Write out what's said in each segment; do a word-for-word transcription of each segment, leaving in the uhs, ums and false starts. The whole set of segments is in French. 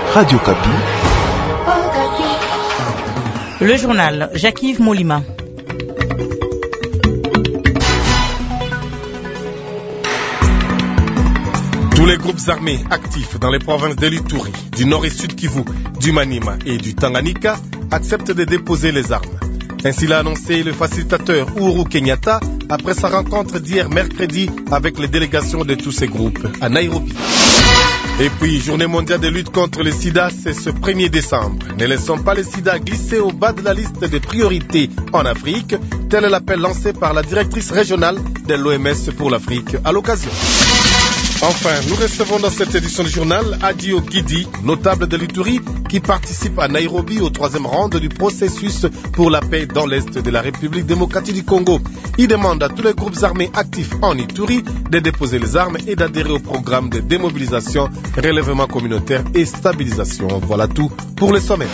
Radio Kapi. Le journal Jacques-Yves Molima. Tous les groupes armés actifs dans les provinces de l'Ituri, du Nord et Sud Kivu, du Maniema et du Tanganyika acceptent de déposer les armes. Ainsi l'a annoncé le facilitateur Uhuru Kenyatta après sa rencontre d'hier mercredi avec les délégations de tous ces groupes à Nairobi. Et puis, journée mondiale de lutte contre le sida, c'est ce premier décembre. Ne laissons pas le sida glisser au bas de la liste des priorités en Afrique, tel est l'appel lancé par la directrice régionale de l'O M S pour l'Afrique à l'occasion. Enfin, nous recevons dans cette édition du journal Adio Gidi, notable de l'Ituri, qui participe à Nairobi au troisième round du processus pour la paix dans l'Est de la République démocratique du Congo. Il demande à tous les groupes armés actifs en Ituri de déposer les armes et d'adhérer au programme de démobilisation, relèvement communautaire et stabilisation. Voilà tout pour le sommet.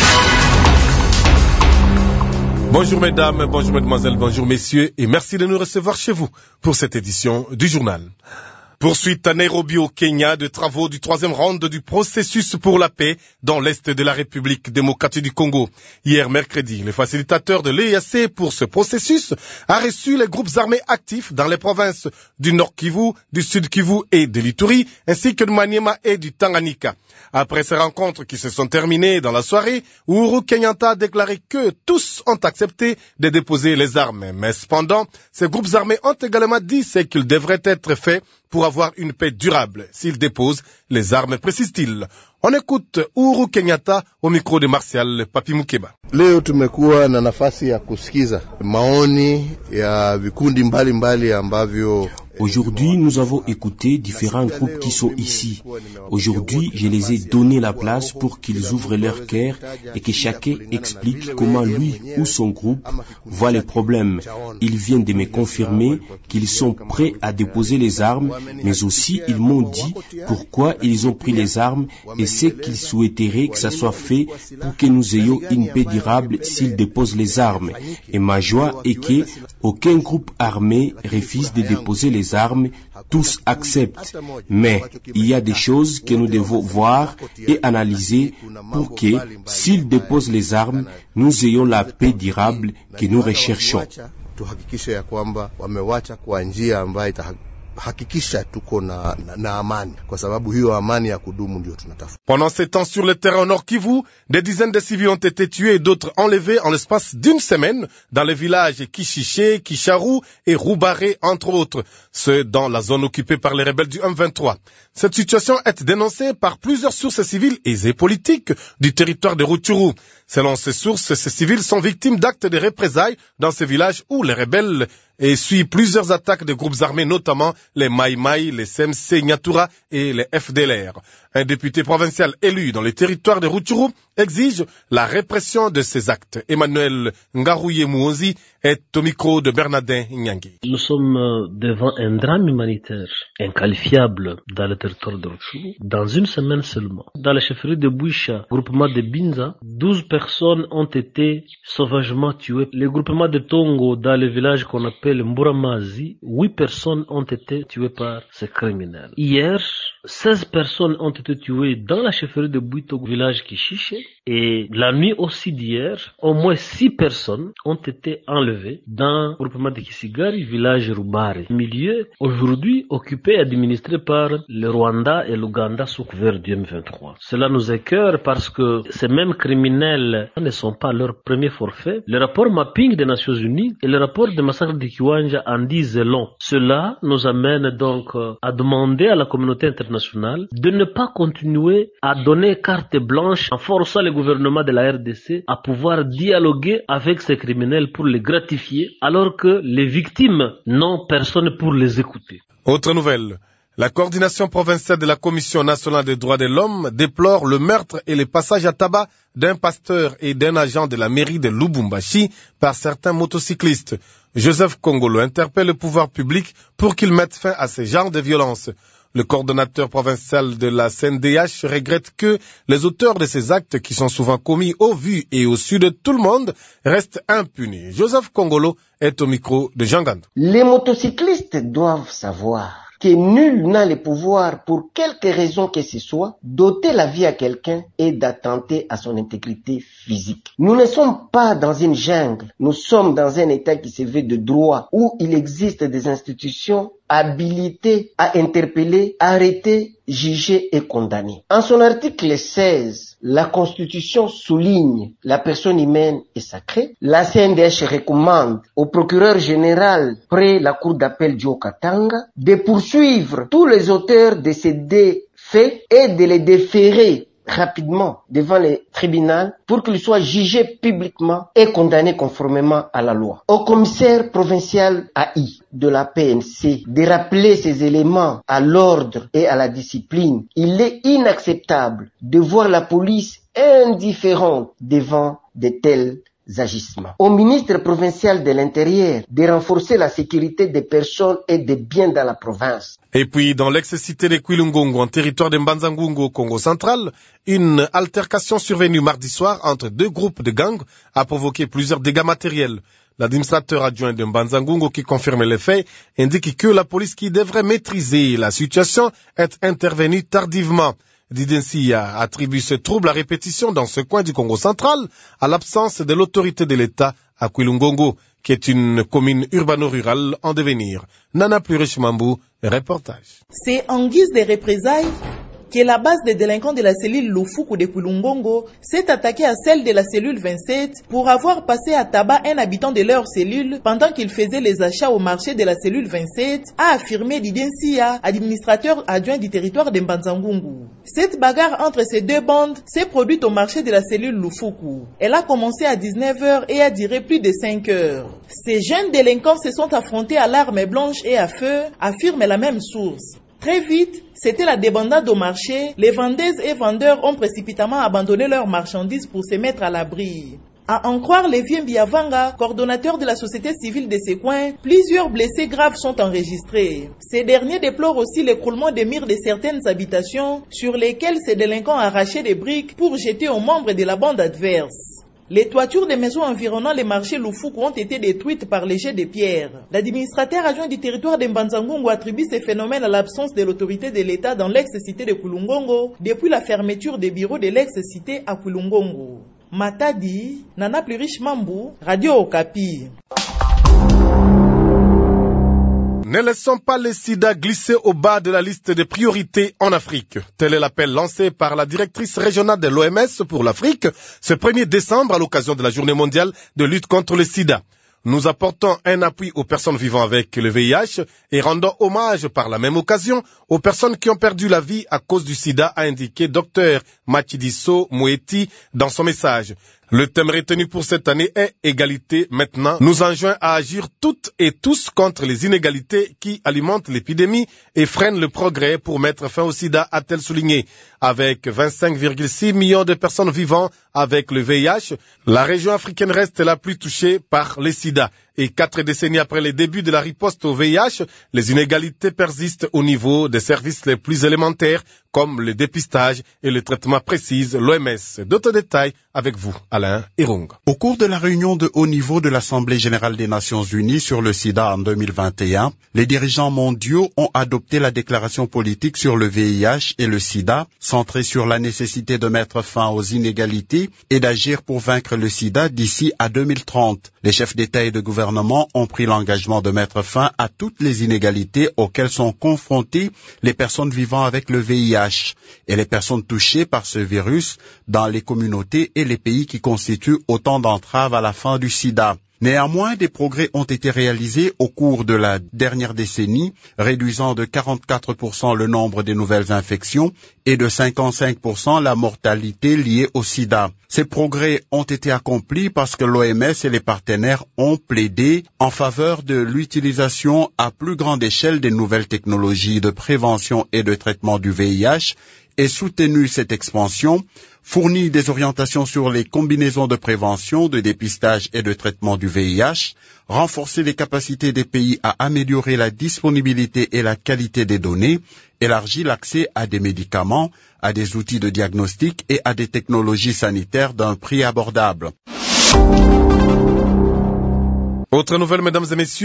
Bonjour mesdames, bonjour mesdemoiselles, bonjour messieurs et merci de nous recevoir chez vous pour cette édition du journal. Poursuite à Nairobi au Kenya de travaux du troisième round du processus pour la paix dans l'Est de la République démocratique du Congo. Hier mercredi, le facilitateur de l'E A C pour ce processus a reçu les groupes armés actifs dans les provinces du Nord Kivu, du Sud Kivu et de l'Ituri, ainsi que de Maniema et du Tanganyika. Après ces rencontres qui se sont terminées dans la soirée, Uhuru Kenyatta a déclaré que tous ont accepté de déposer les armes. Mais cependant, ces groupes armés ont également dit ce qu'il devrait être fait pour avoir une paix durable. S'ils déposent les armes, précise-t-il. On écoute Uhuru Kenyatta au micro de Martial Papi Mukeba. Leo tumekuwa na nafasi ya kusikiza maoni ya vikundi mbalimbali ambavyo. Aujourd'hui, nous avons écouté différents groupes qui sont ici. Aujourd'hui, je les ai donné la place pour qu'ils ouvrent leur cœur et que chacun explique comment lui ou son groupe voit les problèmes. Ils viennent de me confirmer qu'ils sont prêts à déposer les armes, mais aussi ils m'ont dit pourquoi ils ont pris les armes et ce qu'ils souhaiteraient que ça soit fait pour que nous ayons une paix durable s'ils déposent les armes. Et ma joie est que aucun groupe armé refuse de déposer les armes, tous acceptent. Mais il y a des choses que nous devons voir et analyser pour que, s'ils déposent les armes, nous ayons la paix durable que nous recherchons. Pendant ces temps sur le terrain au Nord Kivu, des dizaines de civils ont été tués et d'autres enlevés en l'espace d'une semaine dans les villages Kishiché, Kisharu et Roubaré, entre autres, ceux dans la zone occupée par les rebelles du M vingt-trois. Cette situation est dénoncée par plusieurs sources civiles et politiques du territoire de Rutshuru. Selon ces sources, ces civils sont victimes d'actes de représailles dans ces villages où les rebelles et suit plusieurs attaques de groupes armés, notamment les Mai Mai, les C M C Nyatura et les F D L R. Un député provincial élu dans les territoires de Rutshuru exige la répression de ces actes. Emmanuel Ngarouye Mouozi est au micro de Bernardin Nyangi. Nous sommes devant un drame humanitaire inqualifiable dans le territoire de Rutshuru, dans une semaine seulement. Dans la chefferie de Bouisha, groupement de Binza, douze personnes ont été sauvagement tuées. Le groupement de Tongo, dans le village qu'on appelle Mburamazi, huit personnes ont été tuées par ces criminels. Hier, seize personnes ont été tuées dans la chefferie de Bouito, village Kishiché, et la nuit aussi d'hier, au moins six personnes ont été enlevées dans le groupement de Kisigari, village Rubare, milieu aujourd'hui occupé et administré par le Rwanda et l'Ouganda sous couvert du M vingt-trois. Cela nous écœure parce que ces mêmes criminels ne sont pas leur premier forfait. Le rapport mapping des Nations Unies et le rapport de massacre de Kiwanja en disent long. Cela nous amène donc à demander à la communauté internationale de ne pas continuer à donner carte blanche en forçant le gouvernement de la R D C à pouvoir dialoguer avec ces criminels pour les gratifier, alors que les victimes n'ont personne pour les écouter. Autre nouvelle. La coordination provinciale de la Commission nationale des droits de l'homme déplore le meurtre et le passage à tabac d'un pasteur et d'un agent de la mairie de Lubumbashi par certains motocyclistes. Joseph Kongolo interpelle le pouvoir public pour qu'il mette fin à ce genre de violence. Le coordonnateur provincial de la C N D H regrette que les auteurs de ces actes, qui sont souvent commis au vu et au su de tout le monde, restent impunis. Joseph Kongolo est au micro de Jean Gandou. Les motocyclistes doivent savoir que nul n'a le pouvoir, pour quelque raison que ce soit, d'ôter la vie à quelqu'un et d'attenter à son intégrité physique. Nous ne sommes pas dans une jungle, nous sommes dans un État qui se veut de droit, où il existe des institutions habilitées à interpeller, arrêter, juger et condamner. En son article seize, la Constitution souligne la personne humaine est sacrée. La C N D H recommande au procureur général près la cour d'appel du Haut-Katanga de poursuivre tous les auteurs de ces deux faits et de les déférer rapidement devant le tribunal pour qu'ils soient jugés publiquement et condamnés conformément à la loi. Au commissaire provincial A I de la P N C de rappeler ces éléments à l'ordre et à la discipline. Il est inacceptable de voir la police indifférente devant de tels agissements. Au ministre provincial de l'Intérieur de renforcer la sécurité des personnes et des biens dans la province. Et puis, dans l'ex-cité de Kwilungongo, en territoire de Mbanzangungu au Congo central, une altercation survenue mardi soir entre deux groupes de gangs a provoqué plusieurs dégâts matériels. L'administrateur adjoint de Mbanzangungu qui confirme les faits indique que la police qui devrait maîtriser la situation est intervenue tardivement. Didensia attribue ce trouble à répétition dans ce coin du Congo central à l'absence de l'autorité de l'État à Kwilungongo, qui est une commune urbano-rurale en devenir. Nana Plurish-Mambou, reportage. C'est en guise de représailles que la base des délinquants de la cellule Lufuku de Kwilungongo s'est attaquée à celle de la cellule vingt-sept pour avoir passé à tabac un habitant de leur cellule pendant qu'il faisait les achats au marché de la cellule vingt-sept, a affirmé Didensia, administrateur adjoint du territoire de Mbanzangungu. Cette bagarre entre ces deux bandes s'est produite au marché de la cellule Lufuku. Elle a commencé à dix-neuf heures et a duré plus de cinq heures. Ces jeunes délinquants se sont affrontés à l'arme blanche et à feu, affirme la même source. Très vite, c'était la débandade au marché. Les vendeuses et vendeurs ont précipitamment abandonné leurs marchandises pour se mettre à l'abri. À en croire Lévien Biavanga, coordonnateur de la société civile de ces coins, plusieurs blessés graves sont enregistrés. Ces derniers déplorent aussi l'écroulement des murs de certaines habitations sur lesquelles ces délinquants arrachaient des briques pour jeter aux membres de la bande adverse. Les toitures des maisons environnant les marchés Lufuku ont été détruites par les jets de pierre. L'administrateur adjoint du territoire de Mbanzangungu attribue ces phénomènes à l'absence de l'autorité de l'État dans l'ex-cité de Kwilungongo depuis la fermeture des bureaux de l'ex-cité à Kwilungongo. Matadi, Nana Plurish-Mambou, Radio Okapi. Ne laissons pas le sida glisser au bas de la liste des priorités en Afrique. Tel est l'appel lancé par la directrice régionale de l'O M S pour l'Afrique ce premier décembre à l'occasion de la journée mondiale de lutte contre le sida. Nous apportons un appui aux personnes vivant avec le V I H et rendons hommage par la même occasion aux personnes qui ont perdu la vie à cause du sida, a indiqué Dr Matshidiso Moeti dans son message. Le thème retenu pour cette année est « Égalité maintenant ». Nous enjoint à agir toutes et tous contre les inégalités qui alimentent l'épidémie et freinent le progrès pour mettre fin au sida, a-t-elle souligné. Avec vingt-cinq virgule six millions de personnes vivant avec le V I H, la région africaine reste la plus touchée par le sida. Et quatre décennies après les débuts de la riposte au V I H, les inégalités persistent au niveau des services les plus élémentaires, comme le dépistage et le traitement, précise l'O M S. D'autres détails avec vous, Alain Irung. Au cours de la réunion de haut niveau de l'Assemblée générale des Nations unies sur le sida en deux mille vingt et un, les dirigeants mondiaux ont adopté la déclaration politique sur le V I H et le sida, centrée sur la nécessité de mettre fin aux inégalités et d'agir pour vaincre le sida d'ici à deux mille trente. Les chefs d'État et de gouvernement ont pris l'engagement de mettre fin à toutes les inégalités auxquelles sont confrontées les personnes vivant avec le V I H et les personnes touchées par ce virus dans les communautés et les pays qui constituent autant d'entraves à la fin du sida. Néanmoins, des progrès ont été réalisés au cours de la dernière décennie, réduisant de quarante-quatre pour cent le nombre des nouvelles infections et de cinquante-cinq pour cent la mortalité liée au sida. Ces progrès ont été accomplis parce que l'O M S et les partenaires ont plaidé en faveur de l'utilisation à plus grande échelle des nouvelles technologies de prévention et de traitement du V I H et soutenu cette expansion, fourni des orientations sur les combinaisons de prévention, de dépistage et de traitement du V I H, renforcé les capacités des pays à améliorer la disponibilité et la qualité des données, élargi l'accès à des médicaments, à des outils de diagnostic et à des technologies sanitaires d'un prix abordable. Autre nouvelle, mesdames et messieurs,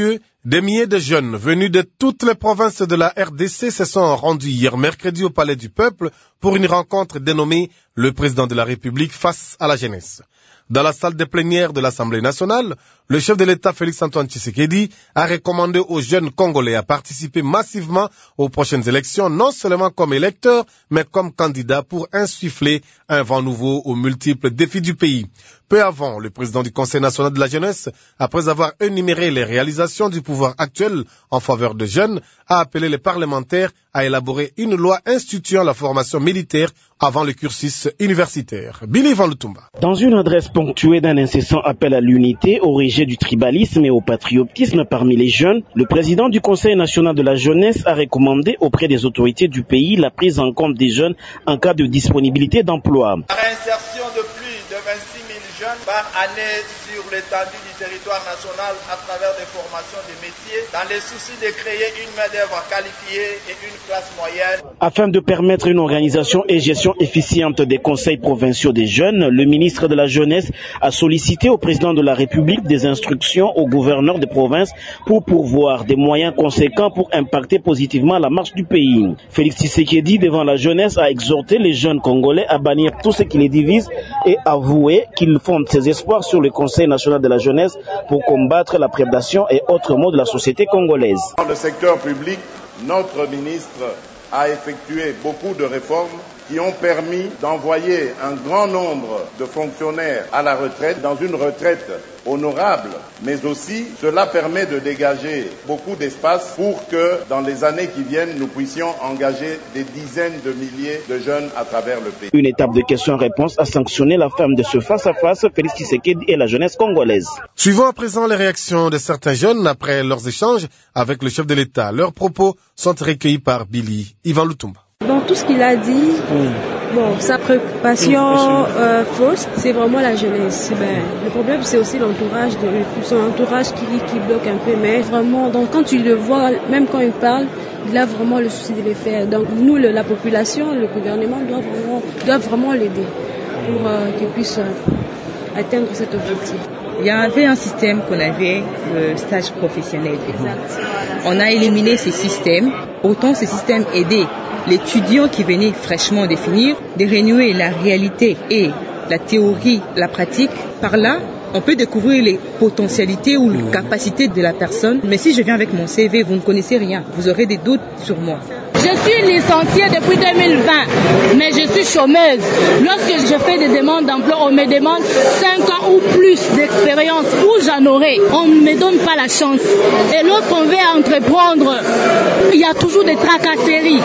Des milliers de jeunes venus de toutes les provinces de la R D C se sont rendus hier mercredi au Palais du Peuple pour une rencontre dénommée « Le Président de la République face à la jeunesse ». Dans la salle des plénières de l'Assemblée nationale, le chef de l'État Félix-Antoine Tshisekedi a recommandé aux jeunes Congolais à participer massivement aux prochaines élections, non seulement comme électeurs, mais comme candidats pour insuffler un vent nouveau aux multiples défis du pays. Peu avant, le président du Conseil national de la jeunesse, après avoir énuméré les réalisations du pouvoir actuel en faveur des jeunes, a appelé les parlementaires à élaborer une loi instituant la formation militaire avant le cursus universitaire. Billy Van Lutumba. Dans une adresse ponctuée d'un incessant appel à l'unité, au rejet du tribalisme et au patriotisme parmi les jeunes, le président du Conseil national de la jeunesse a recommandé auprès des autorités du pays la prise en compte des jeunes en cas de disponibilité d'emploi. La réinsertion de plus de vingt-six mille jeunes par année sur l'étendue du territoire national à travers des formations de métiers, dans le souci de créer une main-d'œuvre qualifiée et une classe moyenne. Afin de permettre une organisation et gestion efficiente des conseils provinciaux des jeunes, le ministre de la Jeunesse a sollicité au président de la République des instructions aux gouverneurs des provinces pour pourvoir des moyens conséquents pour impacter positivement la marche du pays. Félix Tshisekedi, devant la jeunesse, a exhorté les jeunes Congolais à bannir tout ce qui les divise et avoué qu'il fonde ses espoirs sur le Conseil national de la jeunesse pour combattre la prédation et autres maux de la société congolaise. Dans le secteur public, notre ministre a effectué beaucoup de réformes qui ont permis d'envoyer un grand nombre de fonctionnaires à la retraite, dans une retraite honorable, mais aussi cela permet de dégager beaucoup d'espace pour que dans les années qui viennent, nous puissions engager des dizaines de milliers de jeunes à travers le pays. Une étape de questions-réponses a sanctionné la fin de ce face-à-face, Félix Tshisekedi et la jeunesse congolaise. Suivons à présent les réactions de certains jeunes après leurs échanges avec le chef de l'État. Leurs propos sont recueillis par Billy Ivan Lutumba. Bon, tout ce qu'il a dit, mmh. bon, sa préoccupation euh, fausse, c'est vraiment la jeunesse. Ben, le problème, c'est aussi l'entourage, de son entourage qui, qui bloque un peu. Mais vraiment, donc quand tu le vois, même quand il parle, il a vraiment le souci de les faire. Donc nous, le, la population, le gouvernement doit vraiment, doit vraiment l'aider pour euh, qu'il puisse euh, atteindre cet objectif. Il y avait un système qu'on avait, le stage professionnel. Exact. On a éliminé ces systèmes. Autant ces systèmes aidaient l'étudiant qui venait fraîchement définir, de renouer la réalité et la théorie, la pratique. Par là, on peut découvrir les potentialités ou les capacités de la personne. Mais si je viens avec mon C V, vous ne connaissez rien. Vous aurez des doutes sur moi. Je suis licenciée depuis deux mille vingt, mais je suis chômeuse. Lorsque je fais des demandes d'emploi, on me demande cinq ans ou plus d'expérience. Où j'en aurai? On ne me donne pas la chance. Et lorsqu'on veut entreprendre, il y a toujours des tracasseries.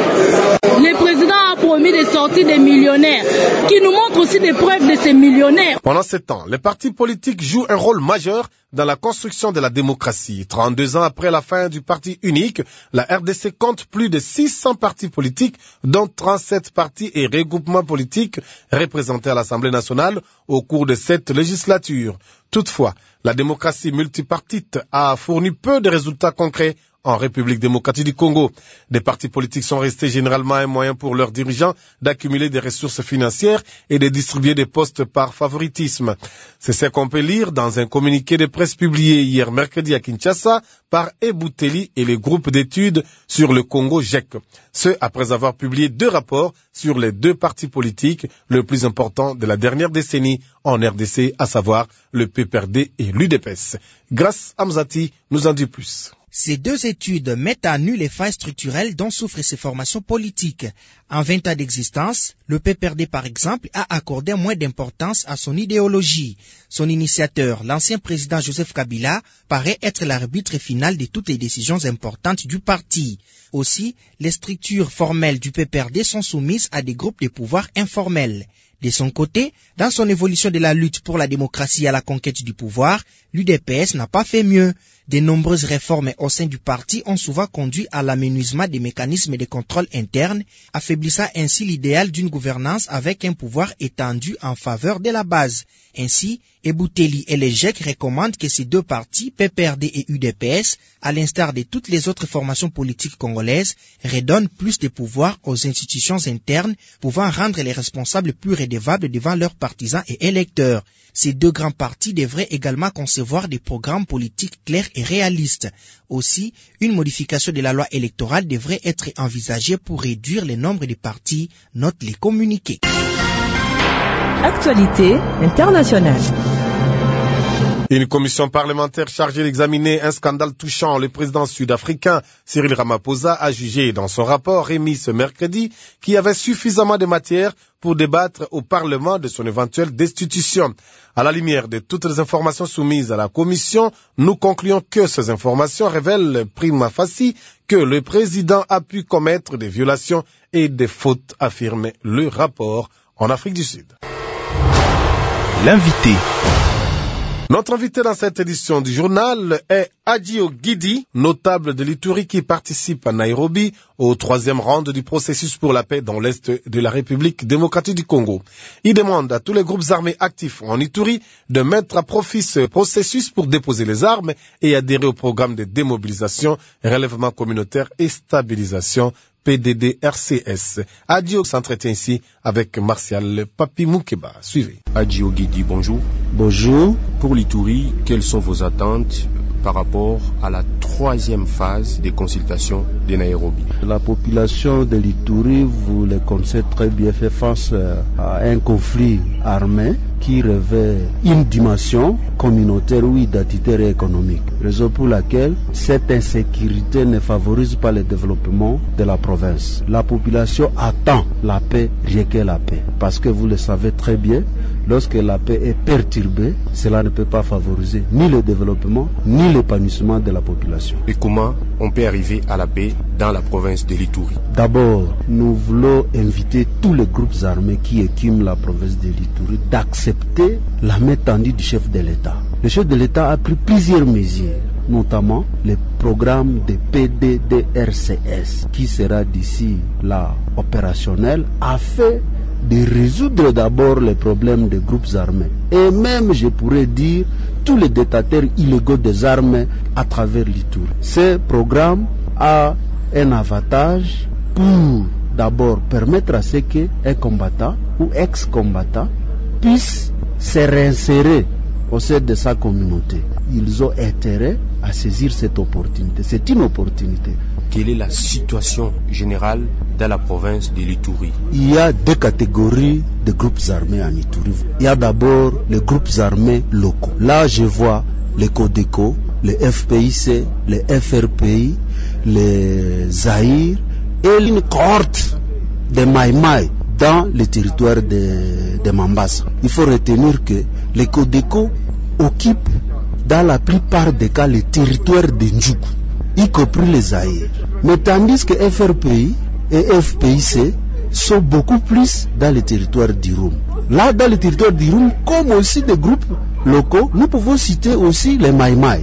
Le président a promis de sortir des millionnaires, qui nous montrent aussi des preuves de ces millionnaires. Pendant ce temps, les partis politiques jouent un rôle majeur dans la construction de la démocratie. trente-deux ans après la fin du parti unique, la R D C compte plus de six cents partis politiques, dont trente-sept partis et regroupements politiques représentés à l'Assemblée nationale au cours de cette législature. Toutefois, la démocratie multipartite a fourni peu de résultats concrets en République démocratique du Congo. Des partis politiques sont restés généralement un moyen pour leurs dirigeants d'accumuler des ressources financières et de distribuer des postes par favoritisme. C'est ce qu'on peut lire dans un communiqué de presse publié hier mercredi à Kinshasa par Ebouteli et le groupe d'études sur le Congo G E C. Ce, après avoir publié deux rapports sur les deux partis politiques les plus importants de la dernière décennie en R D C, à savoir le P P R D et l'U D P S. Grâce à Mzati nous en dit plus. Ces deux études mettent à nu les failles structurelles dont souffrent ces formations politiques. En vingt ans d'existence, le P P R D par exemple a accordé moins d'importance à son idéologie. Son initiateur, l'ancien président Joseph Kabila, paraît être l'arbitre final de toutes les décisions importantes du parti. Aussi, les structures formelles du P P R D sont soumises à des groupes de pouvoir informels. De son côté, dans son évolution de la lutte pour la démocratie et à la conquête du pouvoir, l'U D P S n'a pas fait mieux. De nombreuses réformes au sein du parti ont souvent conduit à l'amenuisement des mécanismes de contrôle interne, affaiblissant ainsi l'idéal d'une gouvernance avec un pouvoir étendu en faveur de la base. Ainsi, Ebouteli et les G E C recommandent que ces deux partis, P P R D et U D P S, à l'instar de toutes les autres formations politiques congolaises, redonnent plus de pouvoir aux institutions internes, pouvant rendre les responsables plus redevables devant leurs partisans et électeurs. Ces deux grands partis devraient également concevoir des programmes politiques clairs et réalistes. Aussi, une modification de la loi électorale devrait être envisagée pour réduire le nombre de partis, notent les communiqués. Actualité internationale. Une commission parlementaire chargée d'examiner un scandale touchant le président sud-africain Cyril Ramaphosa a jugé dans son rapport remis ce mercredi qu'il y avait suffisamment de matière pour débattre au Parlement de son éventuelle destitution. À la lumière de toutes les informations soumises à la commission, nous concluons que ces informations révèlent prima facie que le président a pu commettre des violations et des fautes, affirme le rapport en Afrique du Sud. L'invité. Notre invité dans cette édition du journal est Adio Gidi, notable de l'Ituri qui participe à Nairobi au troisième round du processus pour la paix dans l'Est de la République démocratique du Congo. Il demande à tous les groupes armés actifs en Ituri de mettre à profit ce processus pour déposer les armes et adhérer au programme de démobilisation, relèvement communautaire et stabilisation P D D R C S. Adio s'entretient ici avec Martial Papi Moukeba. Suivez. Adio Gidi, bonjour. Bonjour. Pour l'Ituri, quelles sont vos attentes par rapport à la troisième phase des consultations de Nairobi? La population de l'Ituri, vous le connaissez très bien, fait face à un conflit armé qui revêt une dimension communautaire ou identitaire et économique. Raison pour laquelle cette insécurité ne favorise pas le développement de la province. La population attend la paix, rien que la paix. Parce que vous le savez très bien, lorsque la paix est perturbée, cela ne peut pas favoriser ni le développement, ni l'épanouissement de la population. Et comment on peut arriver à la paix dans la province de l'Ituri? D'abord, nous voulons inviter tous les groupes armés qui écument la province de l'Ituri d'accepter la main tendue du chef de l'État. Le chef de l'État a pris plusieurs mesures, notamment le programme de P D D R C S, qui sera d'ici là opérationnel, afin de résoudre d'abord les problèmes des groupes armés. Et même, je pourrais dire, tous les détenteurs illégaux des armes à travers l'Ituri. Ce programme a un avantage pour d'abord permettre à ce qu'un combattant ou ex-combattant puisse se réinsérer au sein de sa communauté. Ils ont intérêt à saisir cette opportunité. C'est une opportunité. Quelle est la situation générale dans la province de l'Ituri? Il y a deux catégories de groupes armés en Ituri. Il y a d'abord les groupes armés locaux. Là, je vois les Codeco, les F P I C, les F R P I, les Zaïre et une cohorte de Maïmaï dans le territoire de, de Mambasa. Il faut retenir que les Codeco occupent dans la plupart des cas le territoire de Ndjougou, y compris les Zaïre. Mais tandis que F R P I et F P I C sont beaucoup plus dans le territoire d'Irum. Là, dans le territoire d'Irum, comme aussi des groupes locaux, nous pouvons citer aussi les Maïmaï.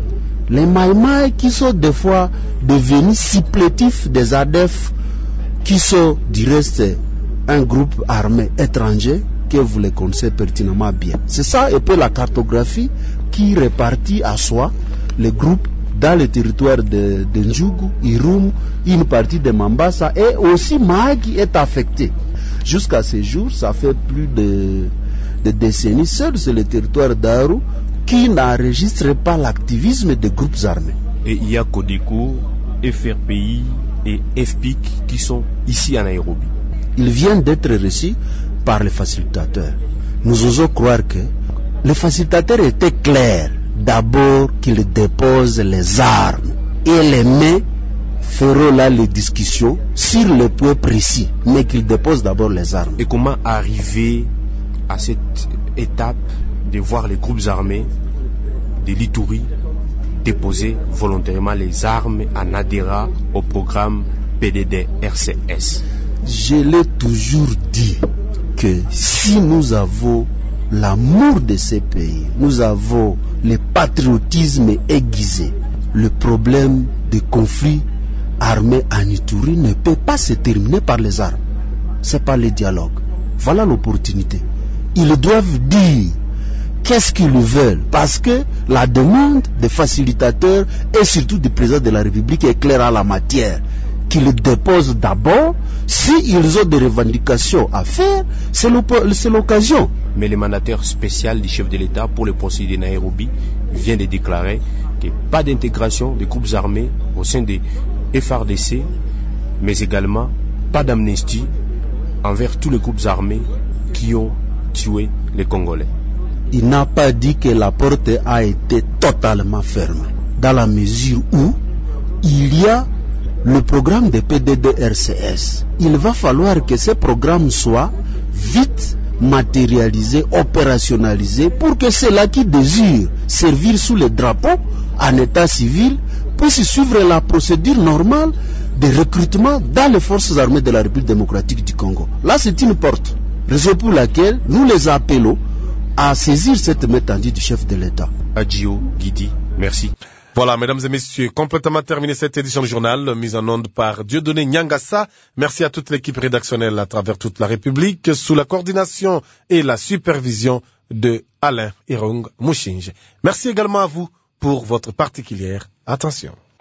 Les Maïmaï qui sont des fois devenus supplétifs des A D F, qui sont du reste un groupe armé étranger que vous les connaissez pertinemment bien. C'est ça un peu la cartographie qui répartit à soi les groupes dans le territoire de, de Ndjougou, Irum, une partie de Mambasa et aussi Mahagi est affecté. Jusqu'à ce jour, ça fait plus de, de décennies, seul c'est le territoire d'Aru qui n'enregistre pas l'activisme des groupes armés. Et il y a Codeco, F R P I et F P I C qui sont ici à Nairobi. Ils viennent d'être reçus par les facilitateurs. Nous osons croire que les facilitateurs étaient clairs. D'abord qu'ils déposent les armes et les mains feront là les discussions sur le point précis, mais qu'ils déposent d'abord les armes. Et comment arriver à cette étape de voir les groupes armés de l'Ituri déposer volontairement les armes en adhérant au programme P D D R C S? Je l'ai toujours dit que si nous avons l'amour de ces pays, nous avons le patriotisme aiguisé, le problème des conflits armés en Ituri ne peut pas se terminer par les armes. C'est par le dialogue. Voilà l'opportunité. Ils doivent dire qu'est-ce qu'ils veulent, parce que la demande des facilitateurs et surtout du président de la République est claire en la matière. qu'ils déposent d'abord. S'ils ont des revendications à faire, c'est l'occasion. Mais le mandataire spécial du chef de l'État pour le procès de Nairobi vient de déclarer que pas d'intégration des groupes armés au sein des F R D C, mais également pas d'amnistie envers tous les groupes armés qui ont tué les Congolais. Il n'a pas dit que la porte a été totalement fermée, dans la mesure où il y a le programme de P D D R C S. Il va falloir que ce programme soit vite matérialisé, opérationnalisé, pour que ceux-là qui désirent servir sous le drapeau en état civil puissent suivre la procédure normale de recrutement dans les forces armées de la République démocratique du Congo. Là, c'est une porte, raison pour laquelle nous les appelons à saisir cette main tendue du chef de l'État. Adjio Guidi, merci. Voilà, mesdames et messieurs, complètement terminé cette édition du journal, mise en onde par Dieudonné Nyangassa. Merci à toute l'équipe rédactionnelle à travers toute la République, sous la coordination et la supervision de Alain Irung Mouchinge. Merci également à vous pour votre particulière attention.